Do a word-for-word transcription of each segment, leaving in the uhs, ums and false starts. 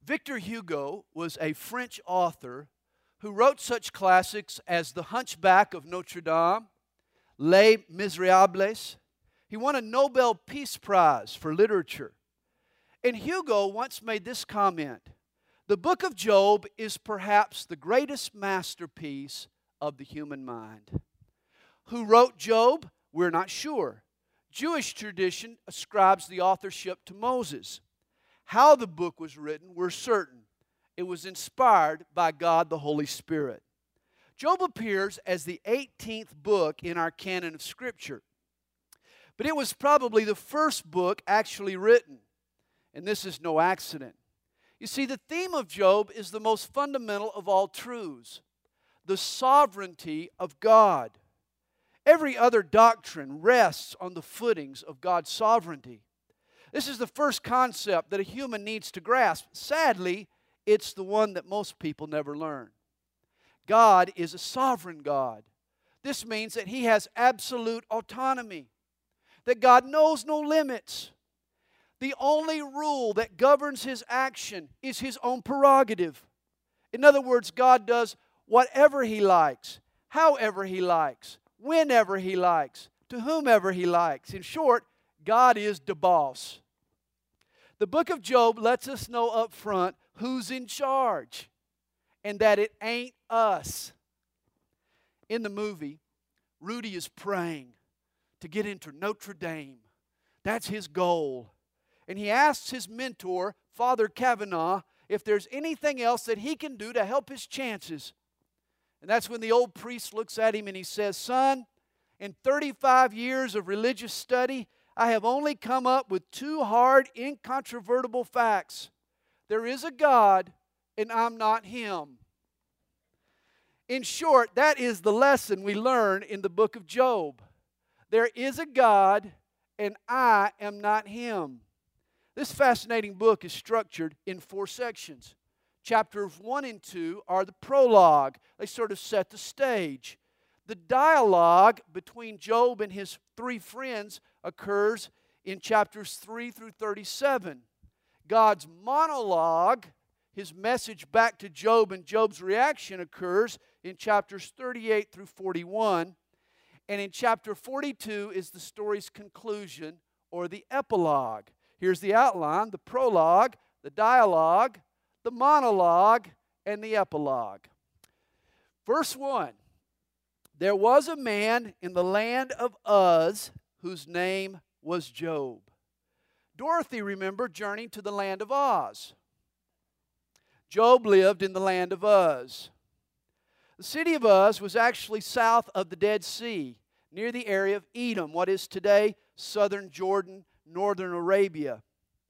Victor Hugo was a French author who wrote such classics as The Hunchback of Notre Dame, Les Miserables. He won a Nobel Peace Prize for literature. And Hugo once made this comment: the book of Job is perhaps the greatest masterpiece of the human mind. Who wrote Job? We're not sure. Jewish tradition ascribes the authorship to Moses. How the book was written, we're certain. It was inspired by God the Holy Spirit. Job appears as the eighteenth book in our canon of Scripture. But it was probably the first book actually written. And this is no accident. You see, the theme of Job is the most fundamental of all truths: the sovereignty of God. Every other doctrine rests on the footings of God's sovereignty. This is the first concept that a human needs to grasp. Sadly, it's the one that most people never learn. God is a sovereign God. This means that He has absolute autonomy, that God knows no limits. The only rule that governs His action is His own prerogative. In other words, God does whatever He likes, however He likes, whenever He likes, to whomever He likes. In short, God is the boss. The book of Job lets us know up front who's in charge, and that it ain't us. In the movie, Rudy is praying to get into Notre Dame. That's his goal. And he asks his mentor, Father Kavanaugh, if there's anything else that he can do to help his chances. And that's when the old priest looks at him and he says, "Son, in thirty-five years of religious study, I have only come up with two hard, incontrovertible facts. There is a God, and I'm not Him." In short, that is the lesson we learn in the book of Job. There is a God, and I am not Him. This fascinating book is structured in four sections. Chapters one and two are the prologue. They sort of set the stage. The dialogue between Job and his three friends occurs in chapters three through thirty-seven. God's monologue, His message back to Job and Job's reaction, occurs in chapters thirty-eight through forty-one. And in chapter forty-two is the story's conclusion, or the epilogue. Here's the outline: the prologue, the dialogue, the monologue, and the epilogue. Verse one. There was a man in the land of Uz whose name was Job. Dorothy, remember, journeyed to the land of Oz. Job lived in the land of Uz. The city of Uz was actually south of the Dead Sea, near the area of Edom, what is today southern Jordan, northern Arabia.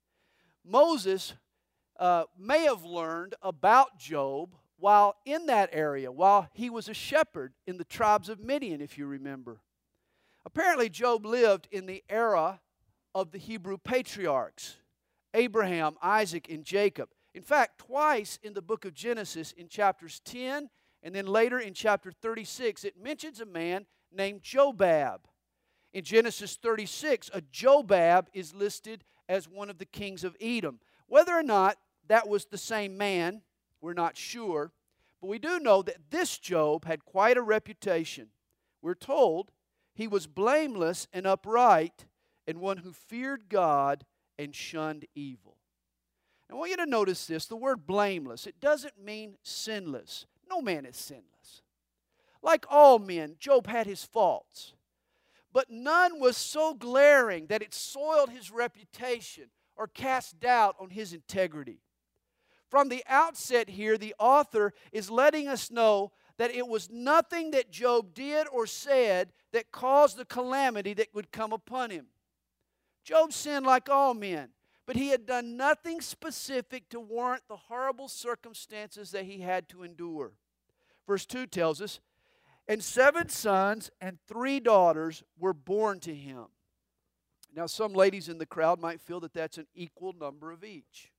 Moses uh, may have learned about Job while in that area, while he was a shepherd in the tribes of Midian, if you remember. Apparently, Job lived in the era of the Hebrew patriarchs, Abraham, Isaac, and Jacob. In fact, twice in the book of Genesis, in chapters ten and then later in chapter thirty-six, it mentions a man named Jobab. In Genesis thirty-six, a Jobab is listed as one of the kings of Edom. Whether or not that was the same man, we're not sure, but we do know that this Job had quite a reputation. We're told he was blameless and upright, and one who feared God and shunned evil. Now, I want you to notice this: the word blameless, it doesn't mean sinless. No man is sinless. Like all men, Job had his faults, but none was so glaring that it soiled his reputation or cast doubt on his integrity. From the outset here, the author is letting us know that it was nothing that Job did or said that caused the calamity that would come upon him. Job sinned like all men, but he had done nothing specific to warrant the horrible circumstances that he had to endure. Verse two tells us, "And seven sons and three daughters were born to him." Now, some ladies in the crowd might feel that that's an equal number of each.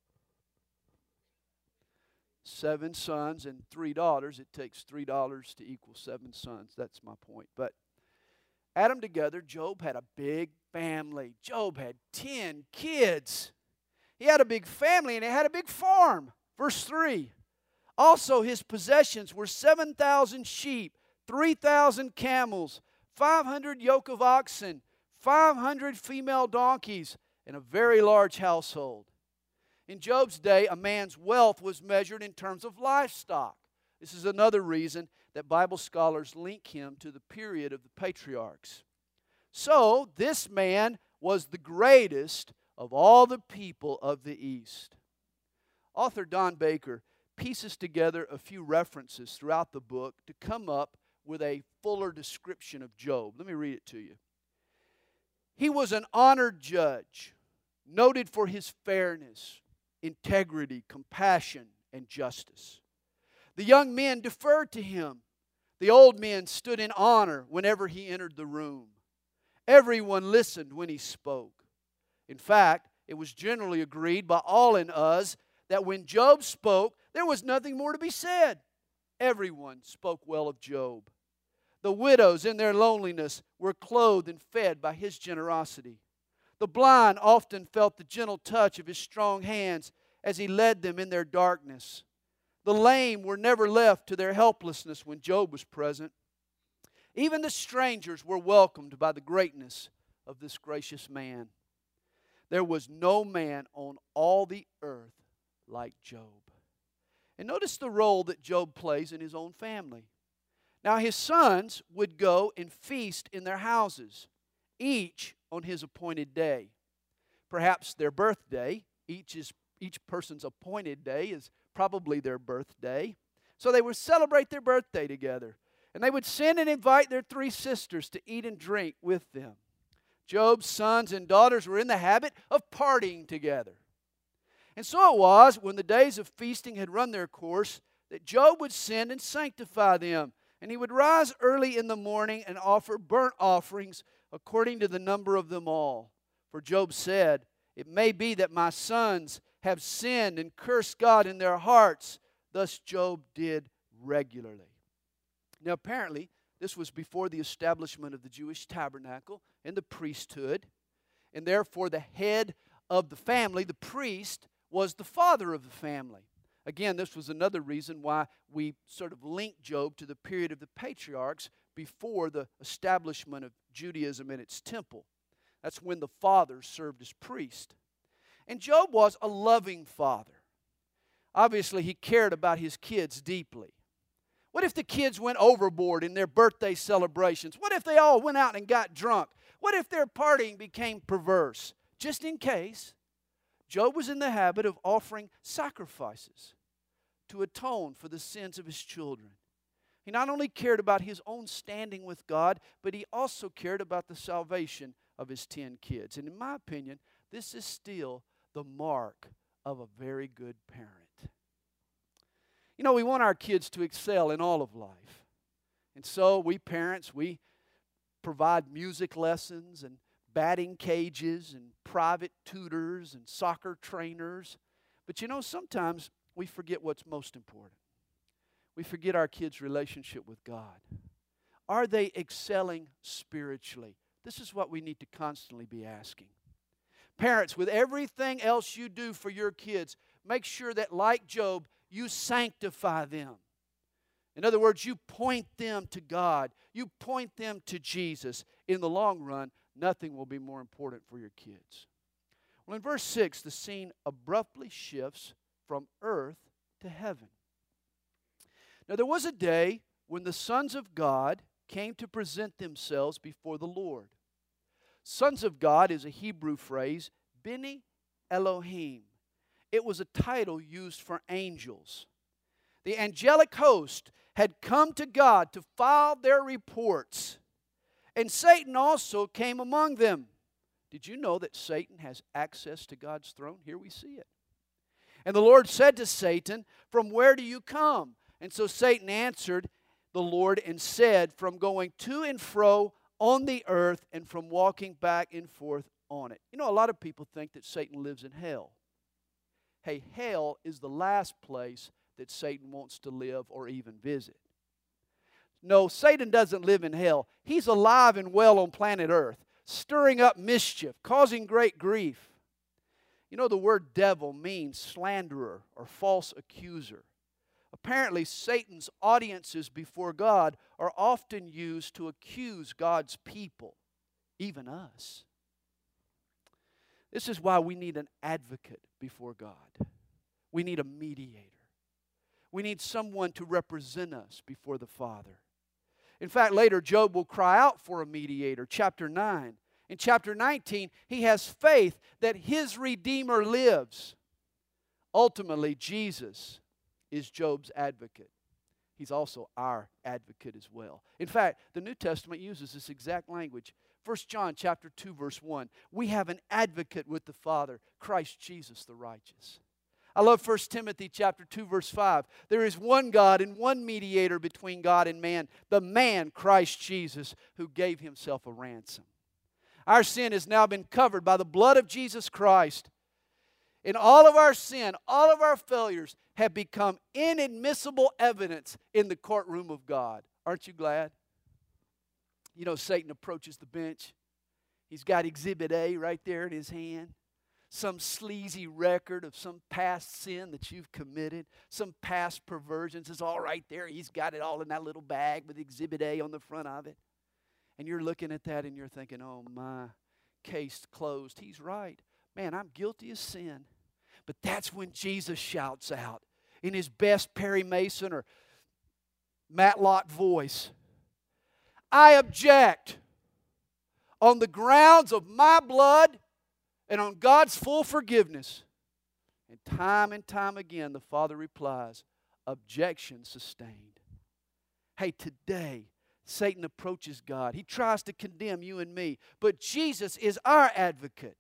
Seven sons and three daughters. It takes three daughters to equal seven sons. That's my point. But add them together, Job had a big family. Job had ten kids. He had a big family and he had a big farm. Verse three. Also his possessions were seven thousand sheep, three thousand camels, five hundred yoke of oxen, five hundred female donkeys, and a very large household. In Job's day, a man's wealth was measured in terms of livestock. This is another reason that Bible scholars link him to the period of the patriarchs. So, this man was the greatest of all the people of the East. Author Don Baker pieces together a few references throughout the book to come up with a fuller description of Job. Let me read it to you. He was an honored judge, noted for his fairness, integrity, compassion, and justice. The young men deferred to him. The old men stood in honor whenever he entered the room. Everyone listened when he spoke. In fact, it was generally agreed by all in Uz that when Job spoke, there was nothing more to be said. Everyone spoke well of Job. The widows in their loneliness were clothed and fed by his generosity. The blind often felt the gentle touch of his strong hands as he led them in their darkness. The lame were never left to their helplessness when Job was present. Even the strangers were welcomed by the greatness of this gracious man. There was no man on all the earth like Job. And notice the role that Job plays in his own family. Now his sons would go and feast in their houses, each on his appointed day. Perhaps their birthday, each, is, each person's appointed day is probably their birthday. So they would celebrate their birthday together. And they would send and invite their three sisters to eat and drink with them. Job's sons and daughters were in the habit of partying together. And so it was, when the days of feasting had run their course, that Job would send and sanctify them. And he would rise early in the morning and offer burnt offerings according to the number of them all. For Job said, "It may be that my sons have sinned and cursed God in their hearts." Thus Job did regularly. Now apparently, this was before the establishment of the Jewish tabernacle and the priesthood. And therefore the head of the family, the priest, was the father of the family. Again, this was another reason why we sort of link Job to the period of the patriarchs before the establishment of Judaism in its temple. That's when the fathers served as priests. And Job was a loving father. Obviously, he cared about his kids deeply. What if the kids went overboard in their birthday celebrations? What if they all went out and got drunk? What if their partying became perverse? Just in case, Job was in the habit of offering sacrifices to atone for the sins of his children. He not only cared about his own standing with God, but he also cared about the salvation of his ten kids. And in my opinion, this is still the mark of a very good parent. You know, we want our kids to excel in all of life. And so we parents, we provide music lessons and batting cages and private tutors and soccer trainers. But you know, sometimes we forget what's most important. We forget our kids' relationship with God. Are they excelling spiritually? This is what we need to constantly be asking. Parents, with everything else you do for your kids, make sure that, like Job, you sanctify them. In other words, you point them to God. You point them to Jesus. In the long run, nothing will be more important for your kids. Well, in verse six, the scene abruptly shifts from earth to heaven. Now, there was a day when the sons of God came to present themselves before the Lord. Sons of God is a Hebrew phrase, Beni Elohim. It was a title used for angels. The angelic host had come to God to file their reports. And Satan also came among them. Did you know that Satan has access to God's throne? Here we see it. And the Lord said to Satan, "From where do you come?" And so Satan answered the Lord and said, "From going to and fro on the earth and from walking back and forth on it." You know, a lot of people think that Satan lives in hell. Hey, hell is the last place that Satan wants to live or even visit. No, Satan doesn't live in hell. He's alive and well on planet Earth, stirring up mischief, causing great grief. You know, the word devil means slanderer or false accuser. Apparently, Satan's audiences before God are often used to accuse God's people, even us. This is why we need an advocate before God. We need a mediator. We need someone to represent us before the Father. In fact, later Job will cry out for a mediator, chapter nine. In chapter nineteen, he has faith that his Redeemer lives. Ultimately, Jesus is Job's advocate. He's also our advocate as well. In fact, the New Testament uses this exact language. First John chapter two, verse one. We have an advocate with the Father, Christ Jesus the righteous. I love First Timothy chapter two, verse five. There is one God and one mediator between God and man, the man, Christ Jesus, who gave himself a ransom. Our sin has now been covered by the blood of Jesus Christ. And all of our sin, all of our failures have become inadmissible evidence in the courtroom of God. Aren't you glad? You know, Satan approaches the bench. He's got Exhibit A right there in his hand. Some sleazy record of some past sin that you've committed, some past perversions. It's all right there. He's got it all in that little bag with Exhibit A on the front of it. And you're looking at that and you're thinking, oh my, case closed. He's right. Man, I'm guilty of sin. But that's when Jesus shouts out in his best Perry Mason or Matlock voice, I object on the grounds of my blood and on God's full forgiveness. And time and time again, the Father replies, objection sustained. Hey, today, Satan approaches God. He tries to condemn you and me, but Jesus is our advocate.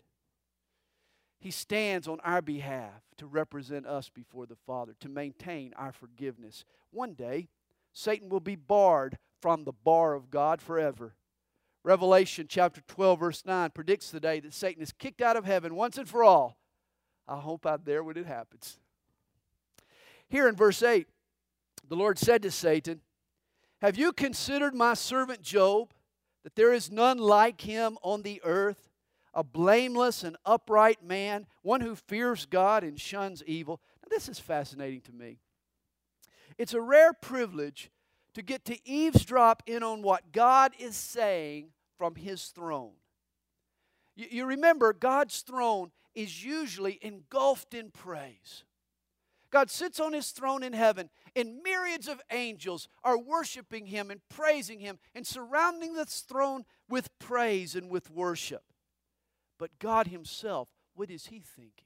He stands on our behalf to represent us before the Father, to maintain our forgiveness. One day, Satan will be barred from the bar of God forever. Revelation chapter twelve, verse nine predicts the day that Satan is kicked out of heaven once and for all. I hope I'm there when it happens. Here in verse eight, the Lord said to Satan, have you considered my servant Job, that there is none like him on the earth, a blameless and upright man, one who fears God and shuns evil? Now, this is fascinating to me. It's a rare privilege to get to eavesdrop in on what God is saying from His throne. You, you remember, God's throne is usually engulfed in praise. God sits on His throne in heaven, and myriads of angels are worshiping Him and praising Him and surrounding this throne with praise and with worship. But God Himself, what is He thinking?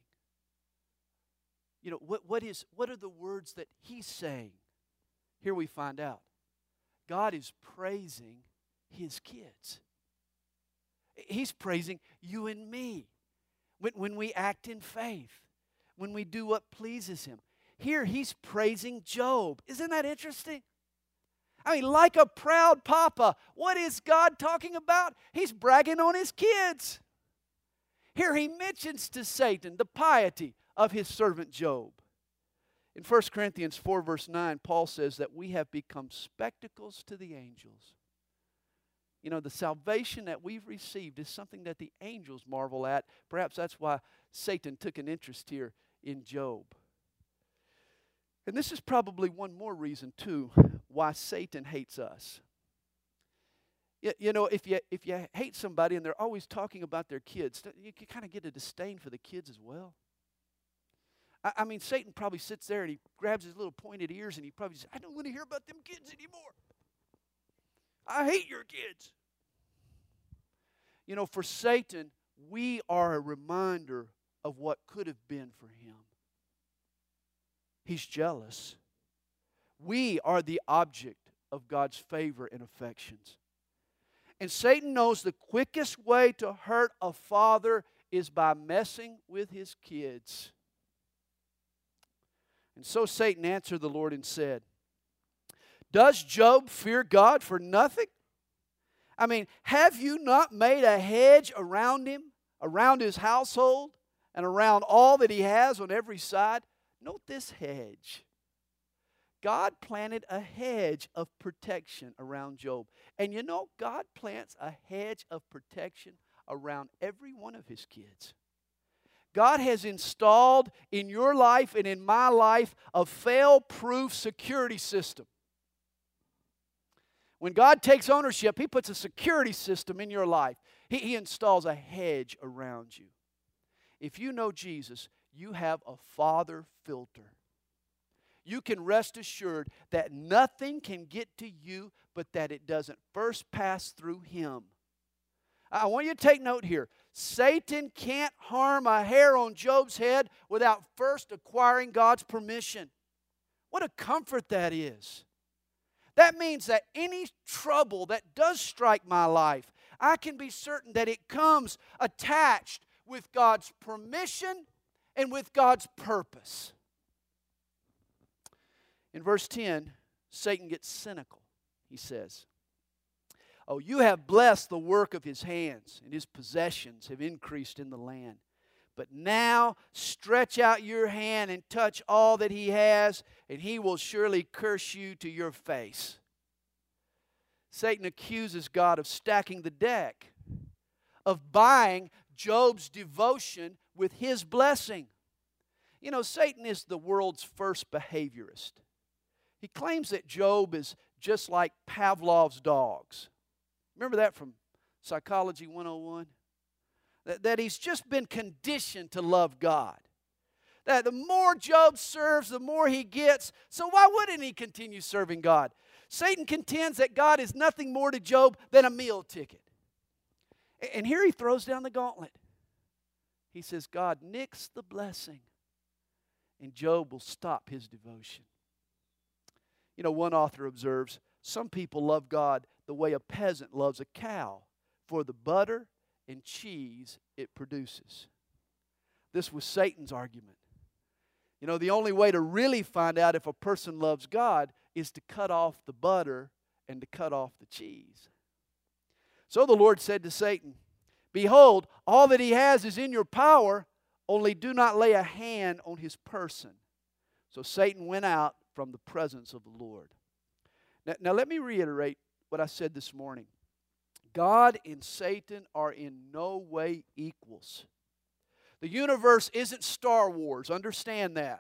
You know, what, what, is, what are the words that He's saying? Here we find out. God is praising His kids. He's praising you and me when, when we act in faith, when we do what pleases Him. Here He's praising Job. Isn't that interesting? I mean, like a proud papa, what is God talking about? He's bragging on His kids. Here He mentions to Satan the piety of His servant Job. In First Corinthians four, verse nine, Paul says that we have become spectacles to the angels. You know, the salvation that we've received is something that the angels marvel at. Perhaps that's why Satan took an interest here in Job. And this is probably one more reason, too, why Satan hates us. You know, if you, if you hate somebody and they're always talking about their kids, you can kind of get a disdain for the kids as well. I mean, Satan probably sits there and he grabs his little pointed ears and he probably says, I don't want to hear about them kids anymore. I hate your kids. You know, for Satan, we are a reminder of what could have been for him. He's jealous. We are the object of God's favor and affections. And Satan knows the quickest way to hurt a father is by messing with his kids. And so Satan answered the Lord and said, does Job fear God for nothing? I mean, have you not made a hedge around him, around his household, and around all that he has on every side? Note this hedge. God planted a hedge of protection around Job. And you know, God plants a hedge of protection around every one of His kids. God has installed in your life and in my life a fail-proof security system. When God takes ownership, He puts a security system in your life. He, he installs a hedge around you. If you know Jesus, you have a Father filter. You can rest assured that nothing can get to you but that it doesn't first pass through Him. I want you to take note here. Satan can't harm a hair on Job's head without first acquiring God's permission. What a comfort that is. That means that any trouble that does strike my life, I can be certain that it comes attached with God's permission and with God's purpose. In verse ten, Satan gets cynical. He says, "Oh, you have blessed the work of his hands, and his possessions have increased in the land. But now stretch out your hand and touch all that he has, and he will surely curse you to your face." Satan accuses God of stacking the deck, of buying Job's devotion with his blessing. You know, Satan is the world's first behaviorist. He claims that Job is just like Pavlov's dogs. Remember that from Psychology one oh one? That, that he's just been conditioned to love God. That the more Job serves, the more he gets. So why wouldn't he continue serving God? Satan contends that God is nothing more to Job than a meal ticket. And here he throws down the gauntlet. He says, God nicks the blessing, and Job will stop his devotion. You know, one author observes, some people love God the way a peasant loves a cow for the butter and cheese it produces. This was Satan's argument. You know, the only way to really find out if a person loves God is to cut off the butter and to cut off the cheese. So the Lord said to Satan, "Behold, all that he has is in your power, only do not lay a hand on his person." So Satan went out from the presence of the Lord. Now, now let me reiterate what I said this morning. God and Satan are in no way equals. The universe isn't Star Wars. Understand that.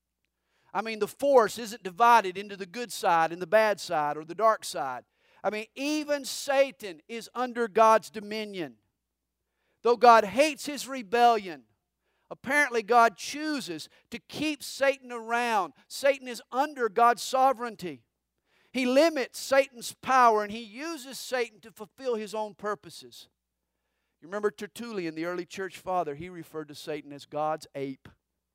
I mean, the force isn't divided into the good side and the bad side or the dark side. I mean, even Satan is under God's dominion. Though God hates his rebellion, apparently God chooses to keep Satan around. Satan is under God's sovereignty. He limits Satan's power, and he uses Satan to fulfill his own purposes. You remember Tertullian, the early church father, he referred to Satan as God's ape.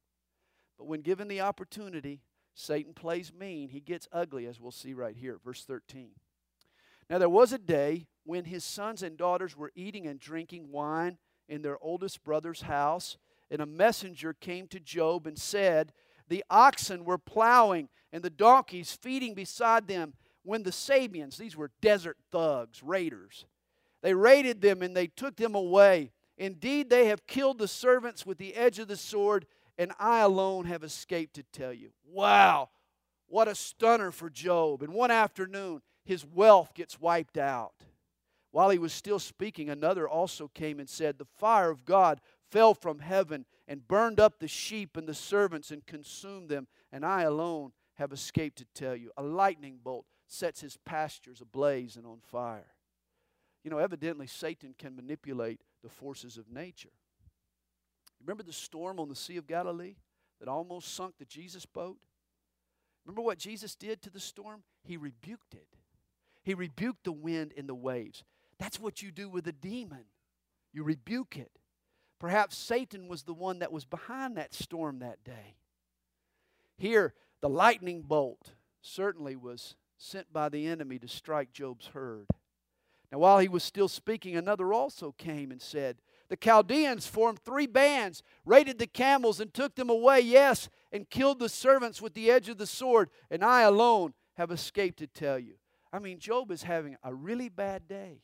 But when given the opportunity, Satan plays mean. He gets ugly, as we'll see right here, verse thirteen. Now there was a day when his sons and daughters were eating and drinking wine in their oldest brother's house, and a messenger came to Job and said, "The oxen were plowing and the donkeys feeding beside them when the Sabians," these were desert thugs, raiders, "they raided them and they took them away. Indeed, they have killed the servants with the edge of the sword, and I alone have escaped to tell you." Wow, what a stunner for Job. And one afternoon, his wealth gets wiped out. While he was still speaking, another also came and said, "The fire of God fell from heaven and burned up the sheep and the servants and consumed them, and I alone have escaped to tell you." A lightning bolt sets his pastures ablaze and on fire. You know, evidently Satan can manipulate the forces of nature. Remember the storm on the Sea of Galilee that almost sunk the Jesus boat? Remember what Jesus did to the storm? He rebuked it. He rebuked the wind and the waves. That's what you do with a demon. You rebuke it. Perhaps Satan was the one that was behind that storm that day. Here, the lightning bolt certainly was sent by the enemy to strike Job's herd. Now, while he was still speaking, another also came and said, "The Chaldeans formed three bands, raided the camels and took them away, yes, and killed the servants with the edge of the sword, and I alone have escaped to tell you." I mean, Job is having a really bad day.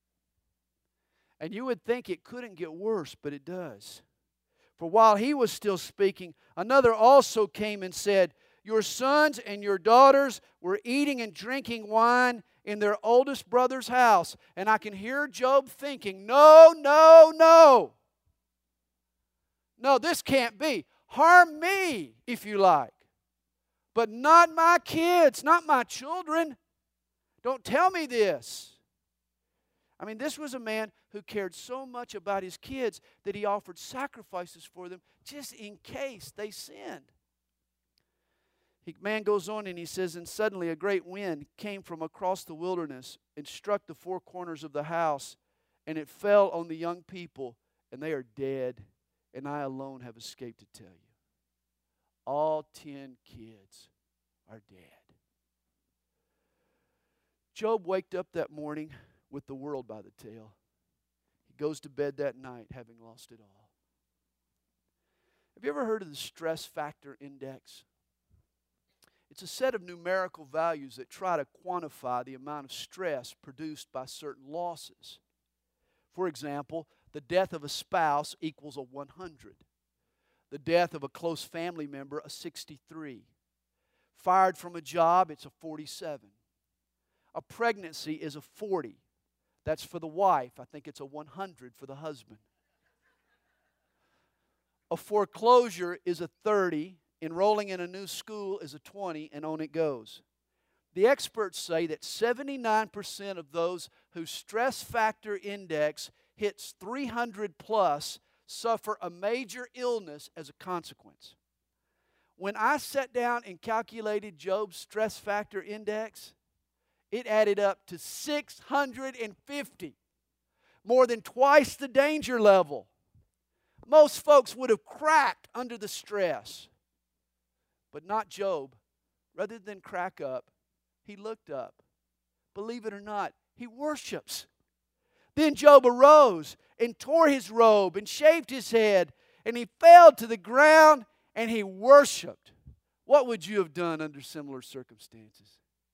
And you would think it couldn't get worse, but it does. For while he was still speaking, another also came and said, "Your sons and your daughters were eating and drinking wine in their oldest brother's house." And I can hear Job thinking, no, no, no. No, this can't be. Harm me, if you like, but not my kids, not my children. Don't tell me this. I mean, this was a man who cared so much about his kids that he offered sacrifices for them just in case they sinned. The man goes on and he says, and suddenly a great wind came from across the wilderness and struck the four corners of the house, and it fell on the young people, and they are dead, and I alone have escaped to tell you. All ten kids are dead. Job waked up that morning with the world by the tail. He goes to bed that night having lost it all. Have you ever heard of the stress factor index? It's a set of numerical values that try to quantify the amount of stress produced by certain losses. For example, the death of a spouse equals a one hundred. The death of a close family member, a sixty-three. Fired from a job, it's a forty-seven. A pregnancy is a forty. That's for the wife. I think it's a one hundred for the husband. A foreclosure is a thirty. Enrolling in a new school is a twenty, and on it goes. The experts say that seventy-nine percent of those whose stress factor index hits three hundred plus suffer a major illness as a consequence. When I sat down and calculated Job's stress factor index, it added up to six hundred fifty, more than twice the danger level. Most folks would have cracked under the stress, but not Job. Rather than crack up, he looked up. Believe it or not, he worships. Then Job arose and tore his robe and shaved his head, and he fell to the ground and he worshiped. What would you have done under similar circumstances?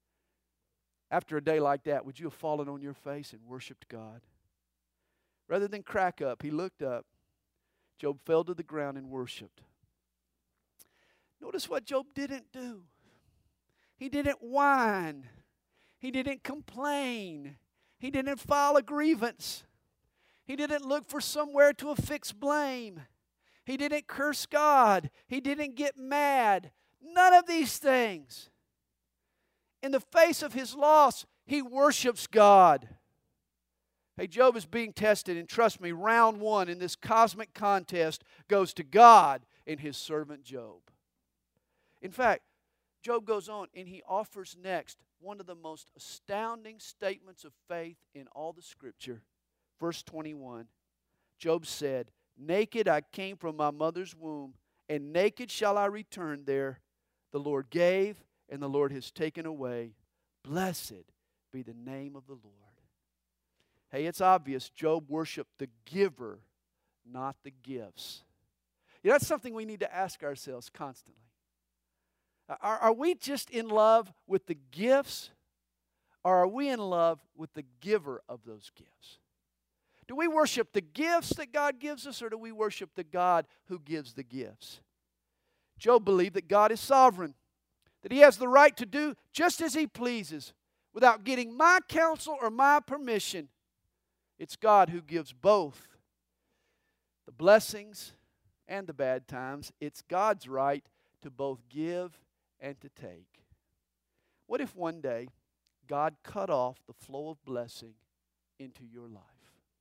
After a day like that, would you have fallen on your face and worshiped God? Rather than crack up, he looked up. Job fell to the ground and worshiped. Notice what Job didn't do. He didn't whine. He didn't complain. He didn't file a grievance. He didn't look for somewhere to affix blame. He didn't curse God. He didn't get mad. None of these things. In the face of his loss, he worships God. Hey, Job is being tested, and trust me, round one in this cosmic contest goes to God and his servant Job. In fact, Job goes on and he offers next one of the most astounding statements of faith in all the Scripture. Verse twenty-one, Job said, "Naked I came from my mother's womb, and naked shall I return there. The Lord gave, and the Lord has taken away. Blessed be the name of the Lord." Hey, it's obvious Job worshiped the giver, not the gifts. You know, that's something we need to ask ourselves constantly. Are, are we just in love with the gifts, or are we in love with the giver of those gifts? Do we worship the gifts that God gives us, or do we worship the God who gives the gifts? Job believed that God is sovereign, that he has the right to do just as he pleases without getting my counsel or my permission. It's God who gives both the blessings and the bad times. It's God's right to both give and to take. What if one day God cut off the flow of blessing into your life?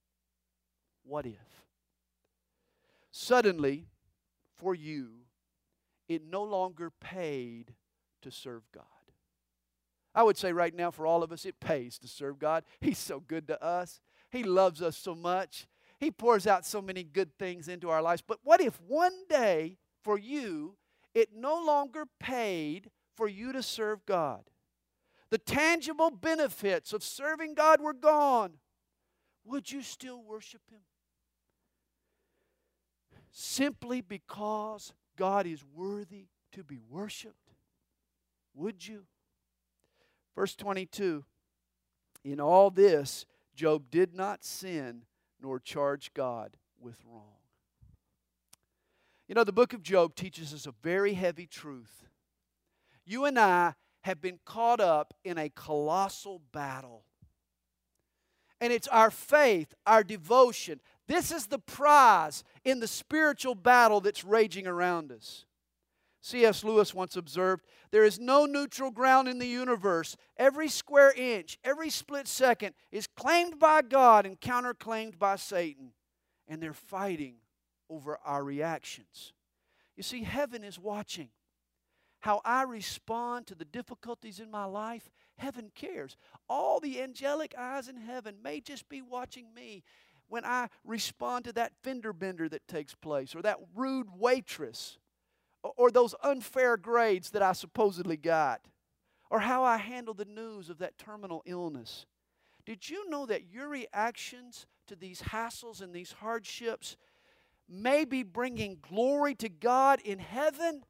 What if? Suddenly, for you, it no longer paid to serve God. I would say right now for all of us, it pays to serve God. He's so good to us. He loves us so much. He pours out so many good things into our lives. But what if one day for you, it no longer paid for you to serve God? The tangible benefits of serving God were gone. Would you still worship Him? Simply because God is worthy to be worshiped? Would you? Verse twenty-two, in all this, Job did not sin nor charge God with wrong. You know, the book of Job teaches us a very heavy truth. You and I have been caught up in a colossal battle. And it's our faith, our devotion, This is the prize in the spiritual battle that's raging around us. C S Lewis once observed, there is no neutral ground in the universe. Every square inch, every split second is claimed by God and counterclaimed by Satan. And they're fighting over our reactions. You see, heaven is watching. How I respond to the difficulties in my life, heaven cares. All the angelic eyes in heaven may just be watching me when I respond to that fender bender that takes place, or that rude waitress, or those unfair grades that I supposedly got, or how I handle the news of that terminal illness. Did you know that your reactions to these hassles and these hardships may be bringing glory to God in heaven?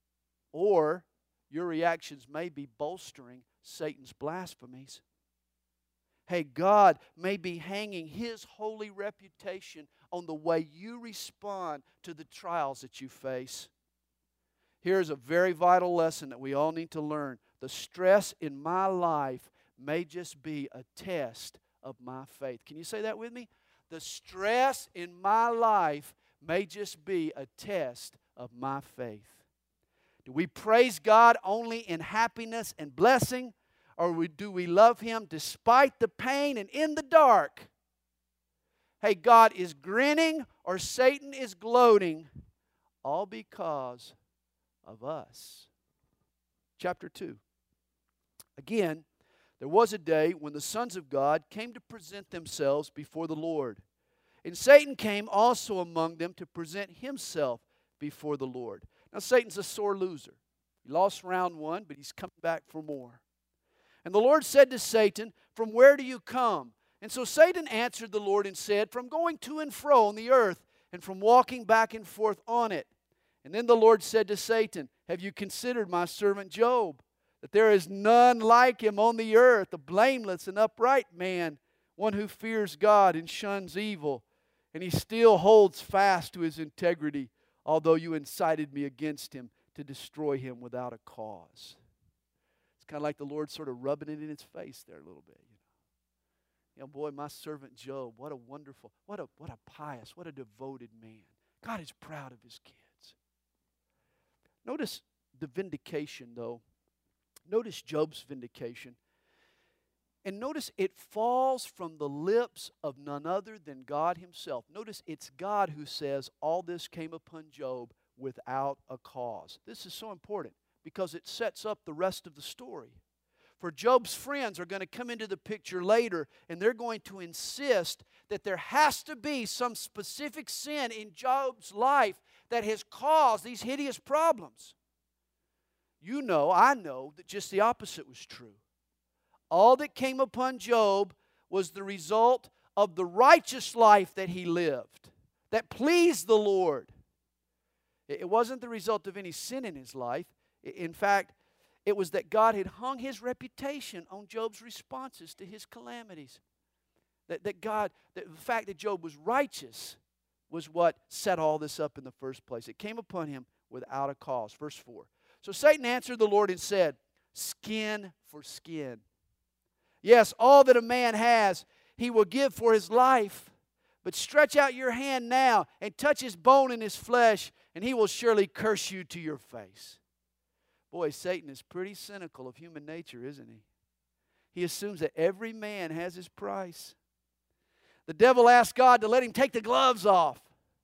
Or your reactions may be bolstering Satan's blasphemies. Hey, God may be hanging His holy reputation on the way you respond to the trials that you face. Here's a very vital lesson that we all need to learn. The stress in my life may just be a test of my faith. Can you say that with me? The stress in my life may just be a test of my faith. Do we praise God only in happiness and blessing? Or do we love Him despite the pain and in the dark? Hey, God is grinning or Satan is gloating, all because of us. Chapter two. Again, there was a day when the sons of God came to present themselves before the Lord. And Satan came also among them to present himself before the Lord. Now, Satan's a sore loser. He lost round one, but he's coming back for more. And the Lord said to Satan, "From where do you come?" And so Satan answered the Lord and said, "From going to and fro on the earth, and from walking back and forth on it." And then the Lord said to Satan, "Have you considered my servant Job, that there is none like him on the earth, a blameless and upright man, one who fears God and shuns evil, and he still holds fast to his integrity, although you incited me against him to destroy him without a cause." It's kind of like the Lord sort of rubbing it in his face there a little bit. You know, you know, boy, my servant Job, what a wonderful, what a what a pious, what a devoted man. God is proud of His kids. Notice the vindication, though. Notice Job's vindication. And notice it falls from the lips of none other than God Himself. Notice it's God who says all this came upon Job without a cause. This is so important because it sets up the rest of the story. For Job's friends are going to come into the picture later, and they're going to insist that there has to be some specific sin in Job's life that has caused these hideous problems. You know, I know that just the opposite was true. All that came upon Job was the result of the righteous life that he lived, that pleased the Lord. It wasn't the result of any sin in his life. In fact, it was that God had hung His reputation on Job's responses to his calamities. That, that God, that the fact that Job was righteous was what set all this up in the first place. It came upon him without a cause. Verse four. So Satan answered the Lord and said, "Skin for skin. Yes, all that a man has, he will give for his life. But stretch out your hand now and touch his bone and his flesh, and he will surely curse you to your face." Boy, Satan is pretty cynical of human nature, isn't he? He assumes that every man has his price. The devil asked God to let him take the gloves off.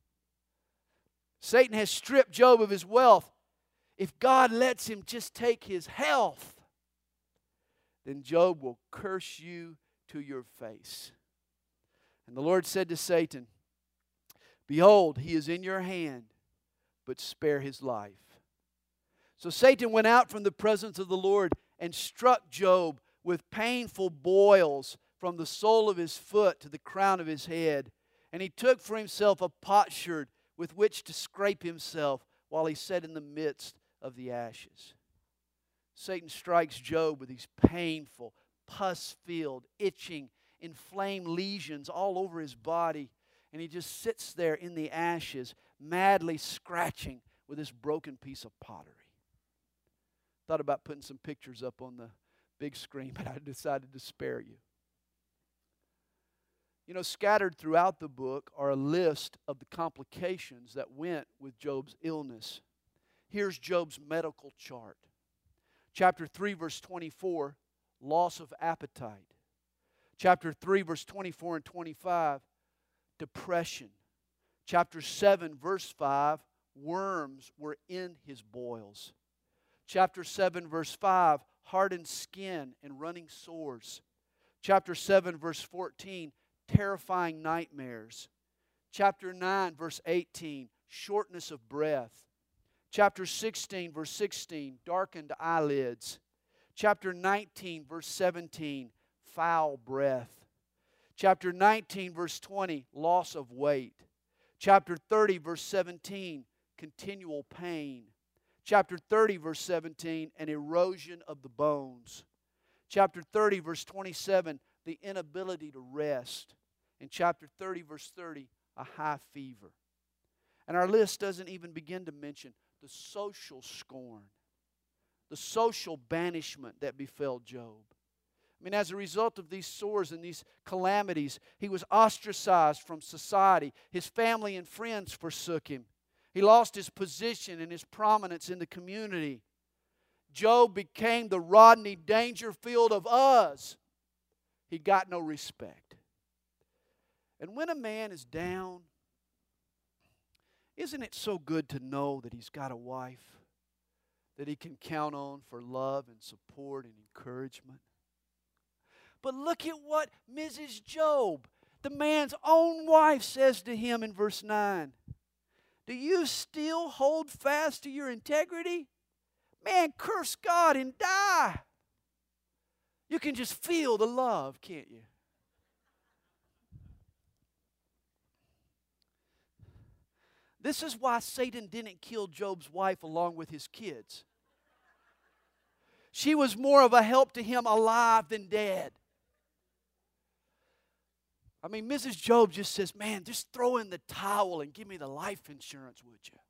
Satan has stripped Job of his wealth. If God lets him just take his health, then Job will curse you to your face. And the Lord said to Satan, "Behold, he is in your hand, but spare his life." So Satan went out from the presence of the Lord and struck Job with painful boils from the sole of his foot to the crown of his head. And he took for himself a potsherd with which to scrape himself while he sat in the midst of the ashes. Satan strikes Job with these painful, pus-filled, itching, inflamed lesions all over his body. And he just sits there in the ashes, madly scratching with this broken piece of pottery. Thought about putting some pictures up on the big screen, but I decided to spare you. You know, scattered throughout the book are a list of the complications that went with Job's illness. Here's Job's medical chart. Chapter three, verse twenty-four, loss of appetite. Chapter three, verse twenty-four and twenty-five, depression. Chapter seven, verse five, worms were in his boils. Chapter seven, verse five, hardened skin and running sores. Chapter seven, verse fourteen, terrifying nightmares. Chapter nine, verse eighteen, shortness of breath. Chapter sixteen, verse sixteen, darkened eyelids. Chapter nineteen, verse seventeen, foul breath. Chapter nineteen, verse twenty, loss of weight. Chapter thirty, verse seventeen, continual pain. Chapter thirty, verse seventeen, an erosion of the bones. Chapter thirty, verse twenty-seven, the inability to rest. In chapter thirty, verse thirty, a high fever. And our list doesn't even begin to mention the social scorn, the social banishment that befell Job. I mean, as a result of these sores and these calamities, he was ostracized from society. His family and friends forsook him. He lost his position and his prominence in the community. Job became the Rodney Dangerfield of Uz. He got no respect. And when a man is down, isn't it so good to know that he's got a wife that he can count on for love and support and encouragement? But look at what Missus Job, the man's own wife, says to him in verse nine. Do you still hold fast to your integrity? Man, curse God and die. You can just feel the love, can't you? This is why Satan didn't kill Job's wife along with his kids. She was more of a help to him alive than dead. I mean, Missus Job just says, man, just throw in the towel and give me the life insurance, would you?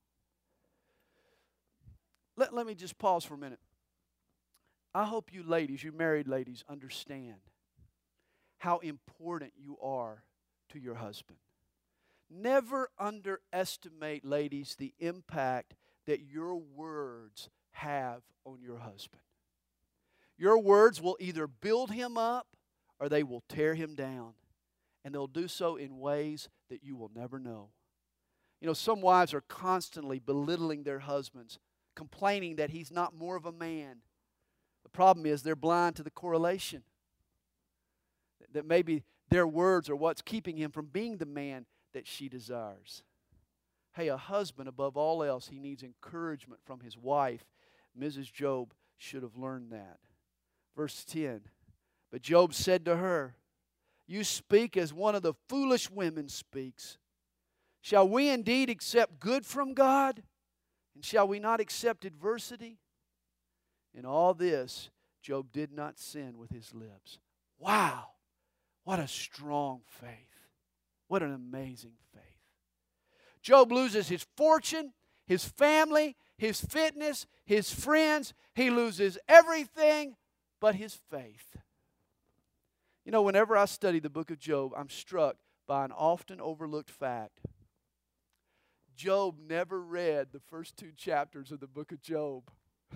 Let, let me just pause for a minute. I hope you ladies, you married ladies, understand how important you are to your husband. Never underestimate, ladies, the impact that your words have on your husband. Your words will either build him up or they will tear him down. And they'll do so in ways that you will never know. You know, some wives are constantly belittling their husbands, complaining that he's not more of a man. The problem is they're blind to the correlation. That maybe their words are what's keeping him from being the man that she desires. Hey, a husband, above all else, he needs encouragement from his wife. Missus Job should have learned that. Verse ten, but Job said to her, you speak as one of the foolish women speaks. Shall we indeed accept good from God? And shall we not accept adversity? In all this, Job did not sin with his lips. Wow, what a strong faith. What an amazing faith. Job loses his fortune, his family, his fitness, his friends. He loses everything but his faith. You know, whenever I study the book of Job, I'm struck by an often overlooked fact. Job never read the first two chapters of the book of Job.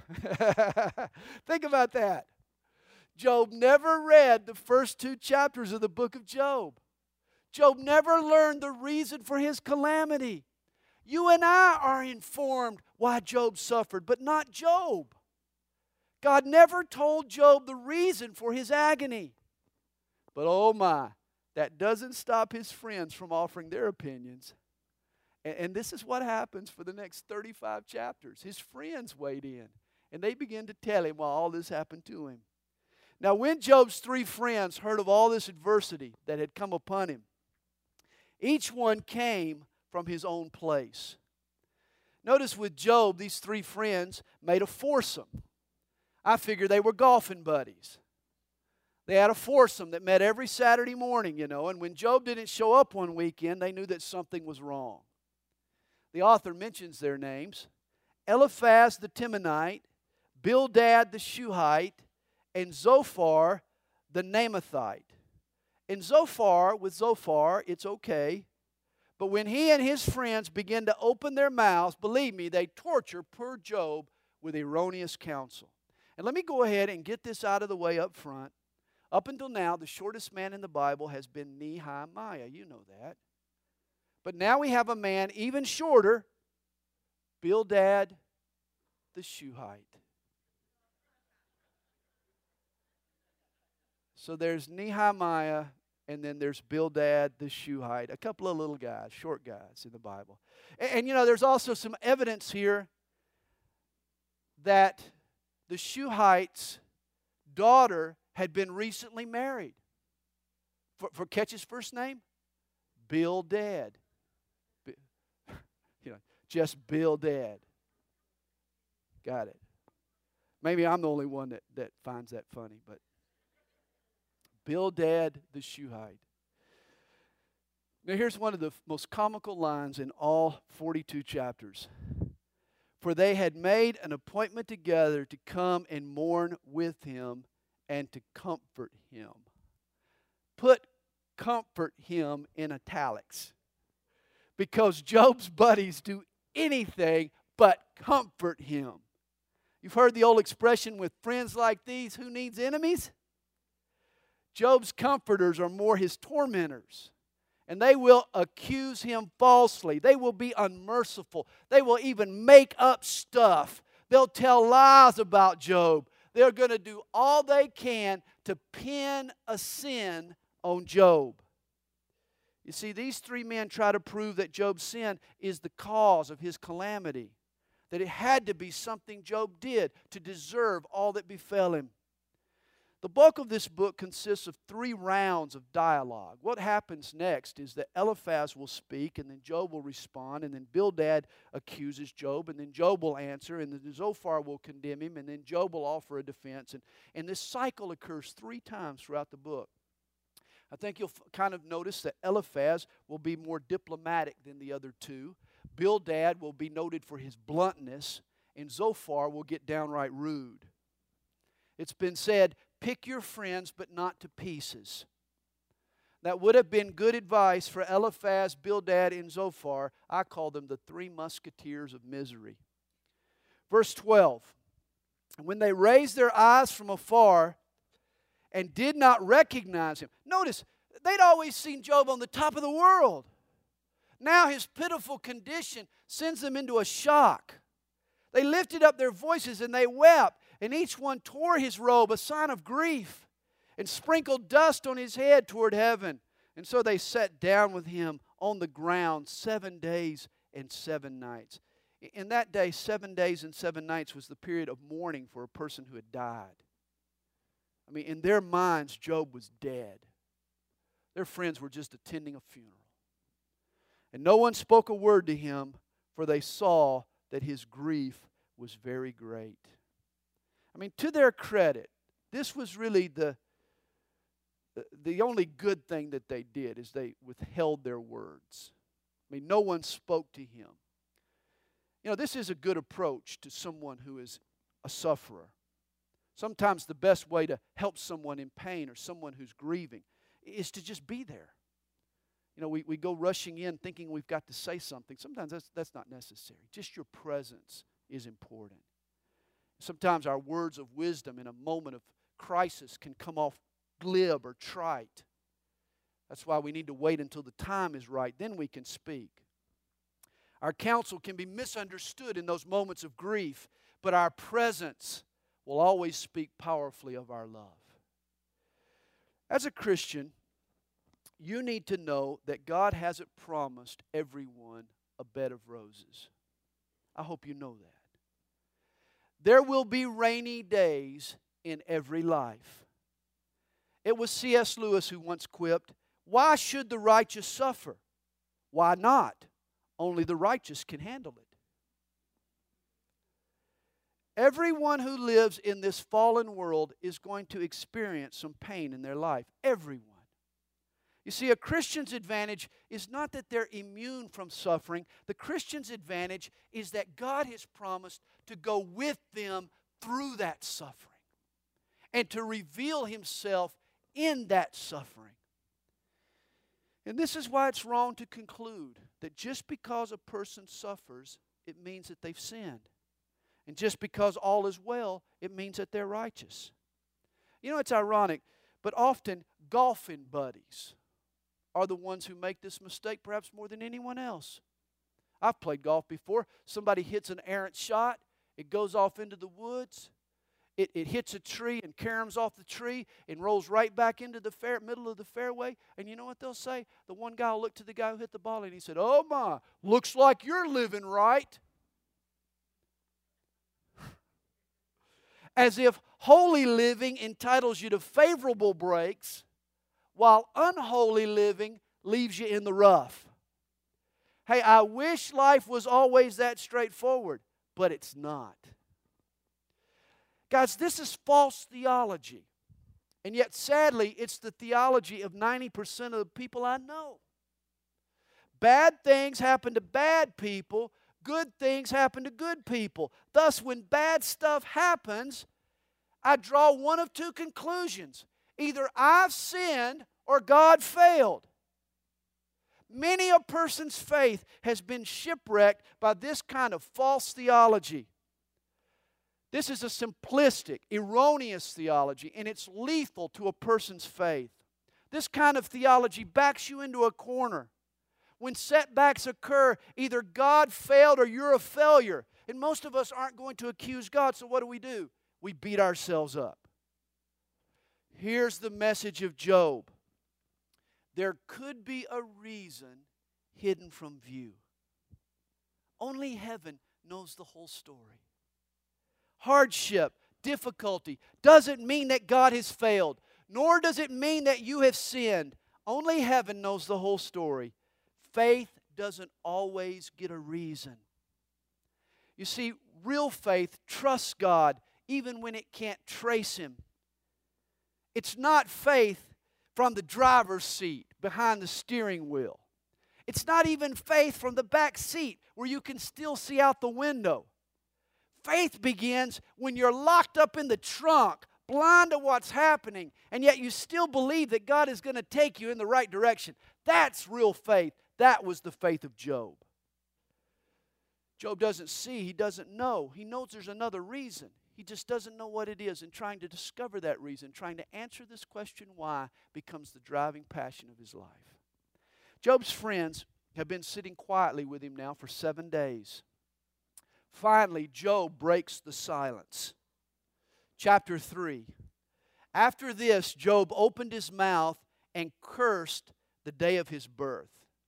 Think about that. Job never read the first two chapters of the book of Job. Job never learned the reason for his calamity. You and I are informed why Job suffered, but not Job. God never told Job the reason for his agony. But oh my, that doesn't stop his friends from offering their opinions. And, and this is what happens for the next thirty-five chapters. His friends weighed in, and they began to tell him why all this happened to him. Now, when Job's three friends heard of all this adversity that had come upon him, each one came from his own place. Notice with Job, these three friends made a foursome. I figure they were golfing buddies. They had a foursome that met every Saturday morning, you know, and when Job didn't show up one weekend, they knew that something was wrong. The author mentions their names: Eliphaz the Temanite, Bildad the Shuhite, and Zophar the Naamathite. In Zophar, with Zophar, it's okay. But when he and his friends begin to open their mouths, believe me, they torture poor Job with erroneous counsel. And let me go ahead and get this out of the way up front. Up until now, the shortest man in the Bible has been Nehemiah. You know that. But now we have a man even shorter, Bildad the Shuhite. So there's Nehemiah, and then there's Bildad the Shuhite, a couple of little guys, short guys in the Bible. And, and you know, there's also some evidence here that the Shuhite's daughter had been recently married. For, for catch his first name? Bildad. B- you know, just Bildad. Got it. Maybe I'm the only one that, that finds that funny, but Bildad the Shuhite. Now here's one of the most comical lines in all forty-two chapters. For they had made an appointment together to come and mourn with him and to comfort him. Put comfort him in italics. Because Job's buddies do anything but comfort him. You've heard the old expression, with friends like these, who needs enemies? Job's comforters are more his tormentors. And they will accuse him falsely. They will be unmerciful. They will even make up stuff. They'll tell lies about Job. They're going to do all they can to pin a sin on Job. You see, these three men try to prove that Job's sin is the cause of his calamity. That it had to be something Job did to deserve all that befell him. The bulk of this book consists of three rounds of dialogue. What happens next is that Eliphaz will speak, and then Job will respond, and then Bildad accuses Job, and then Job will answer, and then Zophar will condemn him, and then Job will offer a defense. And, and this cycle occurs three times throughout the book. I think you'll f- kind of notice that Eliphaz will be more diplomatic than the other two. Bildad will be noted for his bluntness, and Zophar will get downright rude. It's been said, pick your friends, but not to pieces. That would have been good advice for Eliphaz, Bildad, and Zophar. I call them the three musketeers of misery. Verse twelve. And when they raised their eyes from afar and did not recognize him. Notice, they'd always seen Job on the top of the world. Now his pitiful condition sends them into a shock. They lifted up their voices and they wept. And each one tore his robe, a sign of grief, and sprinkled dust on his head toward heaven. And so they sat down with him on the ground seven days and seven nights. In that day, seven days and seven nights was the period of mourning for a person who had died. I mean, in their minds, Job was dead. Their friends were just attending a funeral. And no one spoke a word to him, for they saw that his grief was very great. I mean, to their credit, this was really the, the, the only good thing that they did is they withheld their words. I mean, no one spoke to him. You know, this is a good approach to someone who is a sufferer. Sometimes the best way to help someone in pain or someone who's grieving is to just be there. You know, we, we go rushing in thinking we've got to say something. Sometimes that's, that's not necessary. Just your presence is important. Sometimes our words of wisdom in a moment of crisis can come off glib or trite. That's why we need to wait until the time is right. Then we can speak. Our counsel can be misunderstood in those moments of grief, but our presence will always speak powerfully of our love. As a Christian, you need to know that God hasn't promised everyone a bed of roses. I hope you know that. There will be rainy days in every life. It was C S Lewis who once quipped, "Why should the righteous suffer? Why not? Only the righteous can handle it." Everyone who lives in this fallen world is going to experience some pain in their life. Everyone. You see, a Christian's advantage is not that they're immune from suffering. The Christian's advantage is that God has promised to go with them through that suffering and to reveal Himself in that suffering. And this is why it's wrong to conclude that just because a person suffers, it means that they've sinned. And just because all is well, it means that they're righteous. You know, it's ironic, but often golfing buddies are the ones who make this mistake perhaps more than anyone else. I've played golf before. Somebody hits an errant shot. It goes off into the woods. It, it hits a tree and caroms off the tree and rolls right back into the fair, middle of the fairway. And you know what they'll say? The one guy will look to the guy who hit the ball and he said, "Oh my, looks like you're living right." As if holy living entitles you to favorable breaks, while unholy living leaves you in the rough. Hey, I wish life was always that straightforward, but it's not. Guys, this is false theology. And yet, sadly, it's the theology of ninety percent of the people I know. Bad things happen to bad people. Good things happen to good people. Thus, when bad stuff happens, I draw one of two conclusions. Either I've sinned or God failed. Many a person's faith has been shipwrecked by this kind of false theology. This is a simplistic, erroneous theology, and it's lethal to a person's faith. This kind of theology backs you into a corner. When setbacks occur, either God failed or you're a failure. And most of us aren't going to accuse God, so what do we do? We beat ourselves up. Here's the message of Job. There could be a reason hidden from view. Only heaven knows the whole story. Hardship, difficulty doesn't mean that God has failed, nor does it mean that you have sinned. Only heaven knows the whole story. Faith doesn't always get a reason. You see, real faith trusts God even when it can't trace Him. It's not faith from the driver's seat behind the steering wheel. It's not even faith from the back seat where you can still see out the window. Faith begins when you're locked up in the trunk, blind to what's happening, and yet you still believe that God is going to take you in the right direction. That's real faith. That was the faith of Job. Job doesn't see, he doesn't know. He knows there's another reason. He just doesn't know what it is, and trying to discover that reason, trying to answer this question why, becomes the driving passion of his life. Job's friends have been sitting quietly with him now for seven days. Finally, Job breaks the silence. Chapter three. After this, Job opened his mouth and cursed the day of his birth.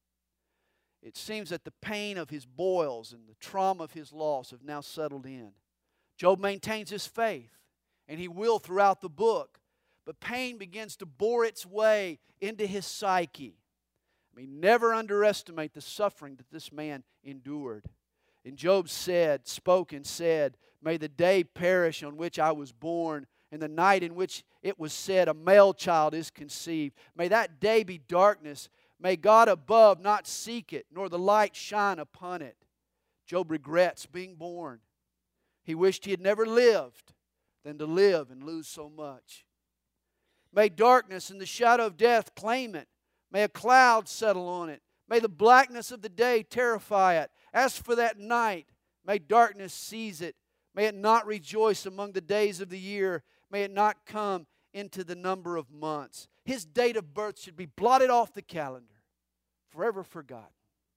It seems that the pain of his boils and the trauma of his loss have now settled in. Job maintains his faith, and he will throughout the book. But pain begins to bore its way into his psyche. I mean, never underestimate the suffering that this man endured. And Job said, spoke and said, "May the day perish on which I was born, and the night in which it was said, a male child is conceived. May that day be darkness. May God above not seek it, nor the light shine upon it." Job regrets being born. He wished he had never lived than to live and lose so much. May darkness and the shadow of death claim it. May a cloud settle on it. May the blackness of the day terrify it. As for that night, may darkness seize it. May it not rejoice among the days of the year. May it not come into the number of months. His date of birth should be blotted off the calendar, forever forgotten.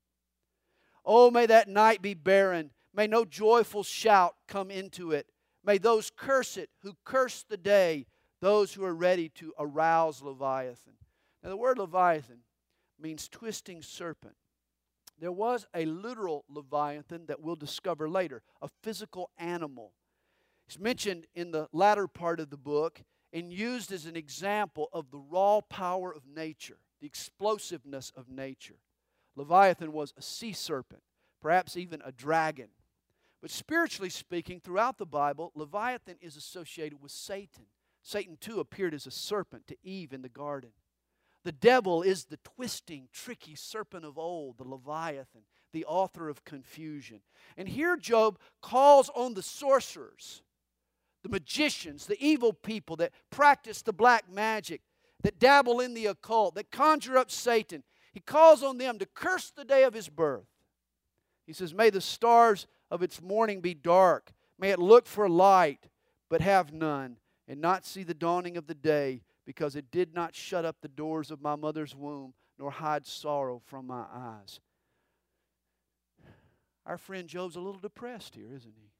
Oh, may that night be barren. May no joyful shout come into it. May those curse it who curse the day, those who are ready to arouse Leviathan. Now, the word Leviathan means twisting serpent. There was a literal Leviathan that we'll discover later, a physical animal. It's mentioned in the latter part of the book and used as an example of the raw power of nature, the explosiveness of nature. Leviathan was a sea serpent, perhaps even a dragon. But spiritually speaking, throughout the Bible, Leviathan is associated with Satan. Satan too appeared as a serpent to Eve in the garden. The devil is the twisting, tricky serpent of old, the Leviathan, the author of confusion. And here Job calls on the sorcerers, the magicians, the evil people that practice the black magic, that dabble in the occult, that conjure up Satan. He calls on them to curse the day of his birth. He says, may the stars of its morning be dark. May it look for light, but have none, and not see the dawning of the day, because it did not shut up the doors of my mother's womb, nor hide sorrow from my eyes. Our friend Job's a little depressed here, isn't he?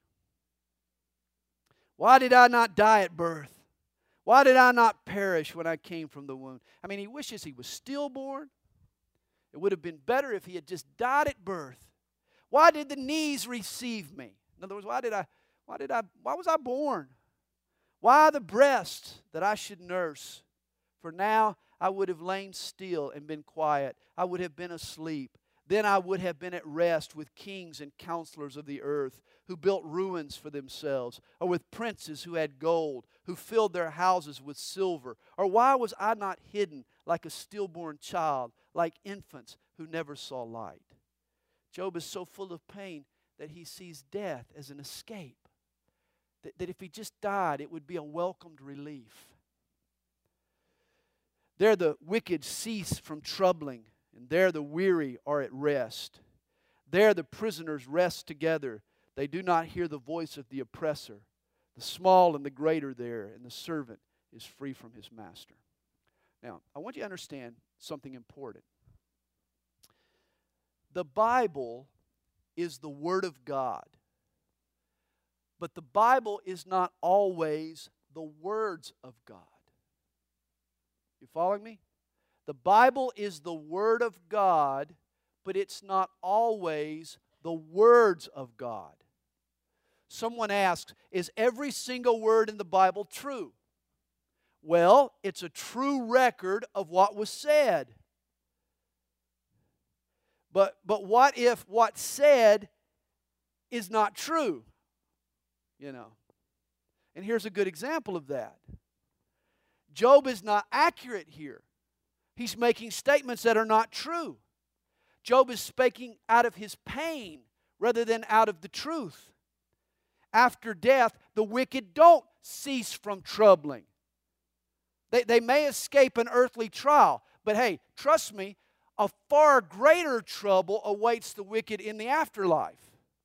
Why did I not die at birth? Why did I not perish when I came from the womb? I mean, he wishes he was stillborn. It would have been better if he had just died at birth. Why did the knees receive me? In other words, why did I, why did I, why was I born? Why the breasts that I should nurse? For now I would have lain still and been quiet. I would have been asleep. Then I would have been at rest with kings and counselors of the earth, who built ruins for themselves, or with princes who had gold, who filled their houses with silver. Or why was I not hidden like a stillborn child, like infants who never saw light? Job is so full of pain that he sees death as an escape. That, that if he just died, it would be a welcomed relief. There the wicked cease from troubling, and there the weary are at rest. There the prisoners rest together. They do not hear the voice of the oppressor. The small and the great are there, and the servant is free from his master. Now, I want you to understand something important. The Bible is the Word of God. But the Bible is not always the words of God. You following me? The Bible is the Word of God, but it's not always the words of God. Someone asks, is every single word in the Bible true? Well, it's a true record of what was said. But, but what if what's said is not true? You know. And here's a good example of that. Job is not accurate here. He's making statements that are not true. Job is speaking out of his pain rather than out of the truth. After death, the wicked don't cease from troubling. They, they may escape an earthly trial, but hey, trust me, a far greater trouble awaits the wicked in the afterlife.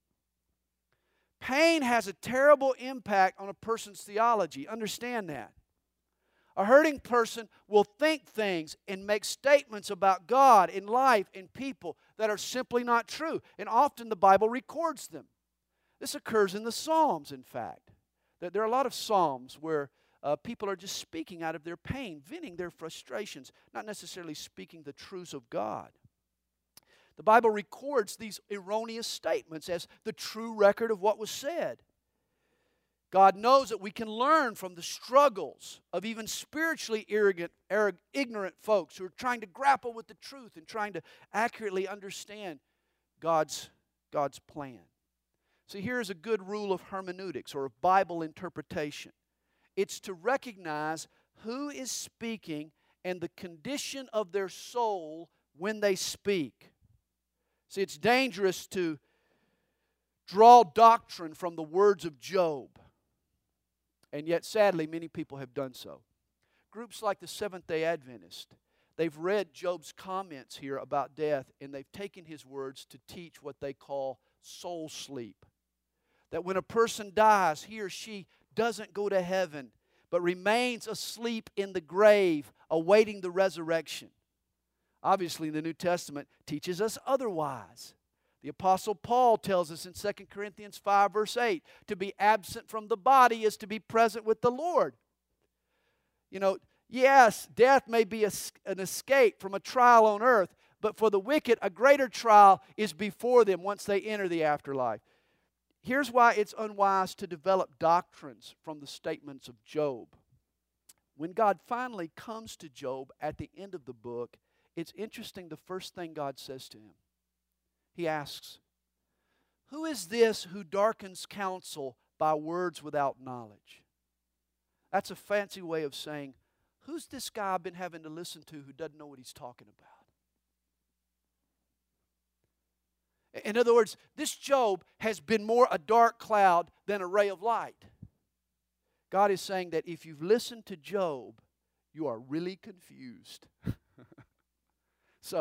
Pain has a terrible impact on a person's theology. Understand that. A hurting person will think things and make statements about God and life and people that are simply not true. And often the Bible records them. This occurs in the Psalms, in fact. There are a lot of Psalms where uh, people are just speaking out of their pain, venting their frustrations, not necessarily speaking the truths of God. The Bible records these erroneous statements as the true record of what was said. God knows that we can learn from the struggles of even spiritually arrogant, arrogant, ignorant folks who are trying to grapple with the truth and trying to accurately understand God's, God's plan. See, here's a good rule of hermeneutics or of Bible interpretation. It's to recognize who is speaking and the condition of their soul when they speak. See, it's dangerous to draw doctrine from the words of Job. And yet, sadly, many people have done so. Groups like the Seventh-day Adventist, they've read Job's comments here about death, and they've taken his words to teach what they call soul sleep. That when a person dies, he or she doesn't go to heaven, but remains asleep in the grave, awaiting the resurrection. Obviously, the New Testament teaches us otherwise. The Apostle Paul tells us in Second Corinthians five, verse eight, to be absent from the body is to be present with the Lord. You know, yes, death may be a, an escape from a trial on earth, but for the wicked, a greater trial is before them once they enter the afterlife. Here's why it's unwise to develop doctrines from the statements of Job. When God finally comes to Job at the end of the book, it's interesting the first thing God says to him. He asks, who is this who darkens counsel by words without knowledge? That's a fancy way of saying, who's this guy I've been having to listen to who doesn't know what he's talking about? In other words, this Job has been more a dark cloud than a ray of light. God is saying that if you've listened to Job, you are really confused. So,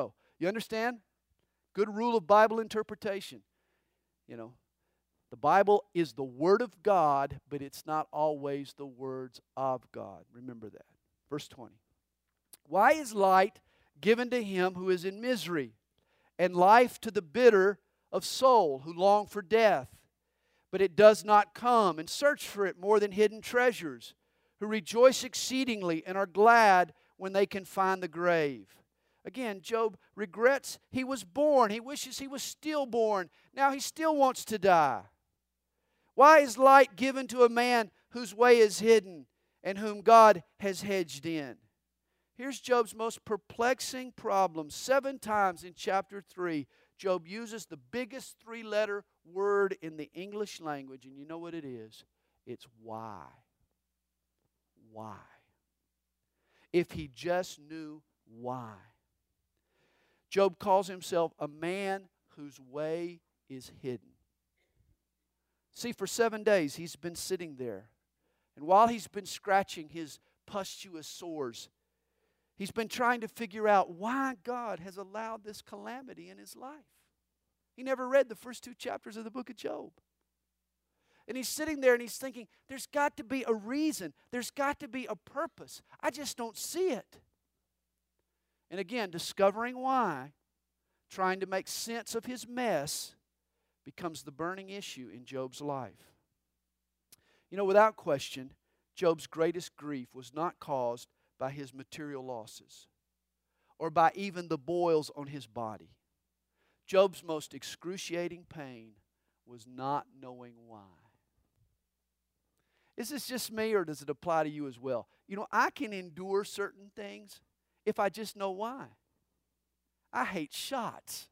You understand? Good rule of Bible interpretation. You know, the Bible is the Word of God, but it's not always the words of God. Remember that. Verse twenty. Why is light given to him who is in misery, and life to the bitter of soul who long for death? But it does not come, and search for it more than hidden treasures, who rejoice exceedingly and are glad when they can find the grave. Again, Job regrets he was born. He wishes he was stillborn. Now he still wants to die. Why is light given to a man whose way is hidden and whom God has hedged in? Here's Job's most perplexing problem. Seven times in chapter three, Job uses the biggest three-letter word in the English language, and you know what it is? It's why. Why? If he just knew why. Job calls himself a man whose way is hidden. See, for seven days he's been sitting there, and while he's been scratching his pustulous sores, he's been trying to figure out why God has allowed this calamity in his life. He never read the first two chapters of the book of Job. And he's sitting there and he's thinking, there's got to be a reason. There's got to be a purpose. I just don't see it. And again, discovering why, trying to make sense of his mess, becomes the burning issue in Job's life. You know, without question, Job's greatest grief was not caused by his material losses or by even the boils on his body. Job's most excruciating pain was not knowing why. Is this just me, or does it apply to you as well? You know, I can endure certain things if I just know why. I hate shots.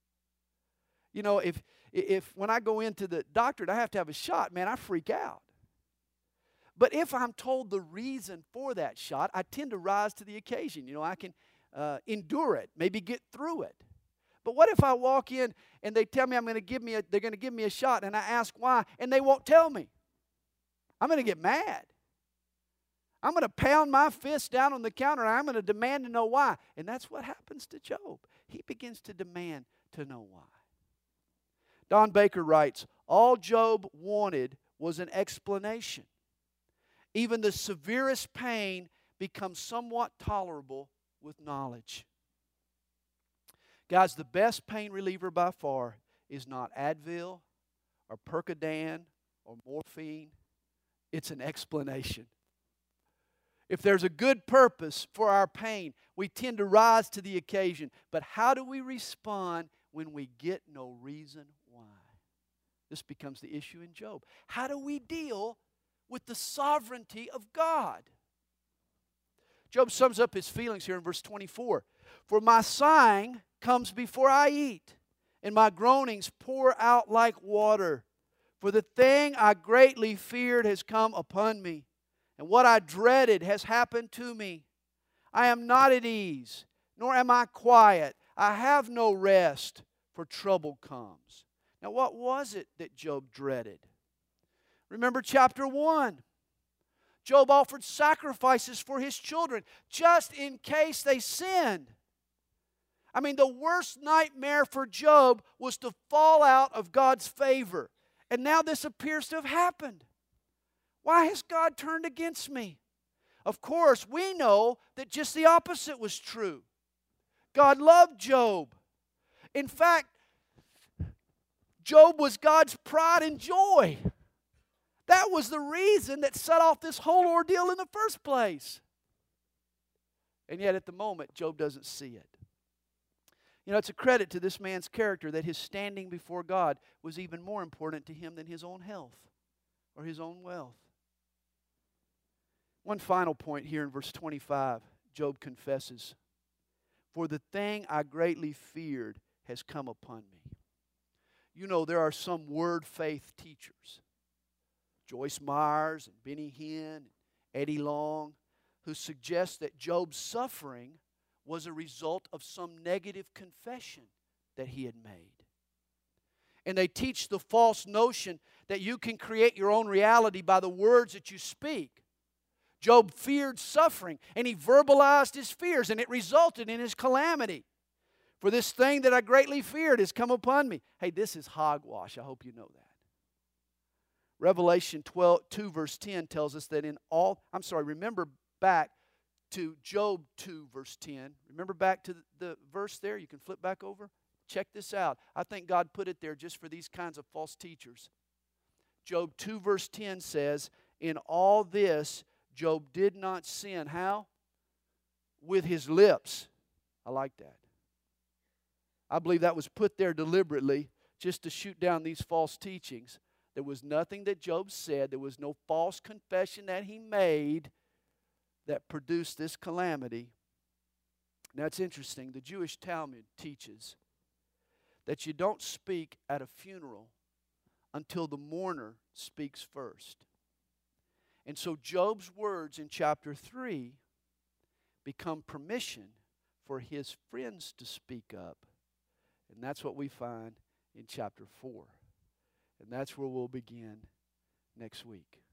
You know, if if when I go into the doctor and I have to have a shot, man, I freak out. But if I'm told the reason for that shot, I tend to rise to the occasion. You know, I can uh, endure it, maybe get through it. But what if I walk in and they tell me I'm going to give me a, they're going to give me a shot, and I ask why, and they won't tell me? I'm going to get mad. I'm going to pound my fist down on the counter, and I'm going to demand to know why. And that's what happens to Job. He begins to demand to know why. Don Baker writes, all Job wanted was an explanation. Even the severest pain becomes somewhat tolerable with knowledge. Guys, the best pain reliever by far is not Advil or Percodan or morphine. It's an explanation. If there's a good purpose for our pain, we tend to rise to the occasion. But how do we respond when we get no reason why? This becomes the issue in Job. How do we deal with the sovereignty of God? Job sums up his feelings here in verse twenty-four. For my sighing comes before I eat, and my groanings pour out like water. For the thing I greatly feared has come upon me, and what I dreaded has happened to me. I am not at ease, nor am I quiet. I have no rest, for trouble comes. Now, what was it that Job dreaded? Remember chapter one. Job offered sacrifices for his children just in case they sinned. I mean, the worst nightmare for Job was to fall out of God's favor. And now this appears to have happened. Why has God turned against me? Of course, we know that just the opposite was true. God loved Job. In fact, Job was God's pride and joy. That was the reason that set off this whole ordeal in the first place. And yet at the moment, Job doesn't see it. You know, it's a credit to this man's character that his standing before God was even more important to him than his own health or his own wealth. One final point here in verse twenty-five, Job confesses, for the thing I greatly feared has come upon me. You know, there are some word faith teachers, Joyce Myers and Benny Hinn, Eddie Long, who suggest that Job's suffering was a result of some negative confession that he had made. And they teach the false notion that you can create your own reality by the words that you speak. Job feared suffering, and he verbalized his fears, and it resulted in his calamity. For this thing that I greatly feared has come upon me. Hey, this is hogwash. I hope you know that. Revelation twelve, two verse ten tells us that in all, I'm sorry, remember back to Job two verse ten. Remember back to the, the verse there? You can flip back over. Check this out. I think God put it there just for these kinds of false teachers. Job two verse ten says, in all this, Job did not sin. How? With his lips. I like that. I believe that was put there deliberately just to shoot down these false teachings. There was nothing that Job said. There was no false confession that he made that produced this calamity. Now it's interesting. The Jewish Talmud teaches that you don't speak at a funeral until the mourner speaks first. And so Job's words in chapter three become permission for his friends to speak up. And that's what we find in chapter four. And that's where we'll begin next week.